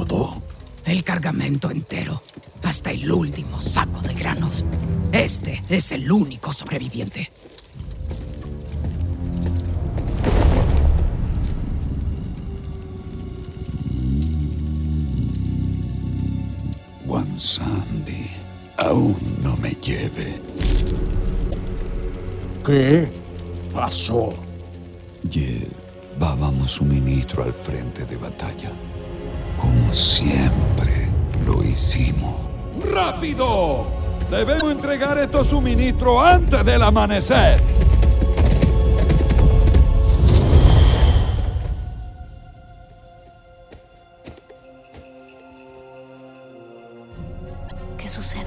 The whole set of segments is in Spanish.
todo? El cargamento entero, hasta el último saco de granos. Este es el único sobreviviente. Wansandi aún no me lleve. ¿Qué pasó? Llevábamos suministro al frente de batalla. Como siempre lo hicimos. ¡Rápido! Debemos entregar estos suministros antes del amanecer. ¿Qué sucede?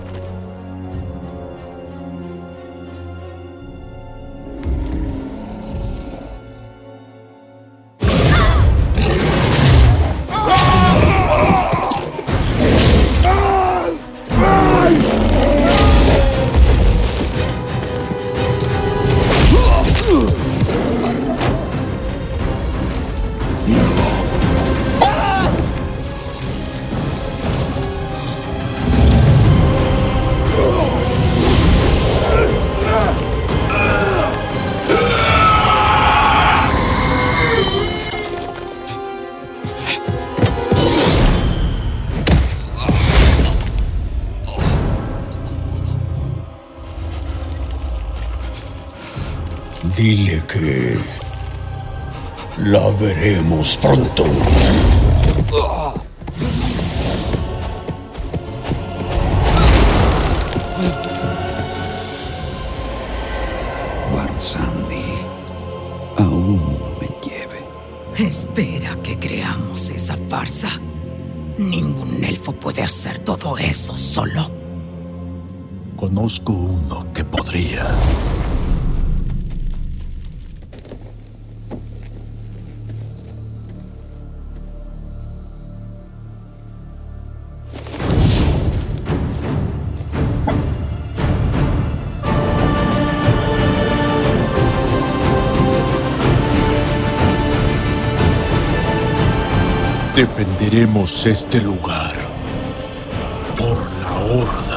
Dile que la veremos pronto. Wansandi aún no me lleve. Espera que creamos esa farsa. Ningún elfo puede hacer todo eso solo. Conozco uno que podría. Defenderemos este lugar por la Horda.